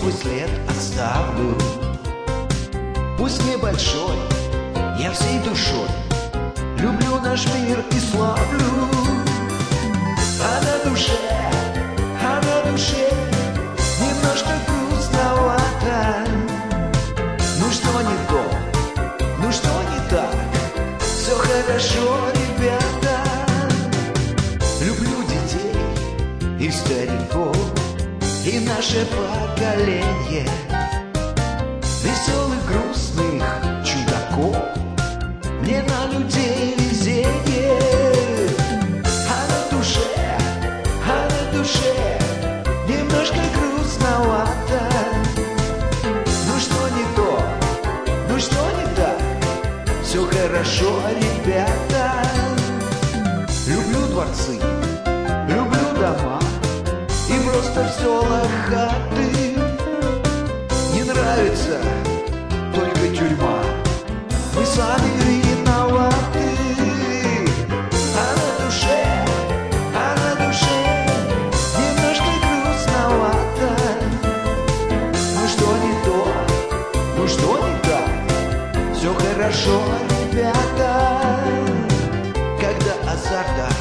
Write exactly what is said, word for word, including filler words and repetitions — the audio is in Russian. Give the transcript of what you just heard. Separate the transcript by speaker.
Speaker 1: свой след оставлю. Пусть небольшой, я всей душой люблю наш мир и славлю. А на душе, а на душе немножко грустновато. Ну что не то, ну что не так? Все хорошо, ребята. Люблю детей и стариков, и наше поколение веселых, грустных чудаков. Мне на людей везение. А на душе, а на душе немножко грустновато. Ну что не то, ну что не так? Все хорошо, ребята. Люблю дворцы, люблю дома и просто все лохаты. Не нравится только тюрьма, мы сами виноваты. А на душе, а на душе немножко грустновато. Ну что не то, ну что не так? Все хорошо, ребята. Когда азарта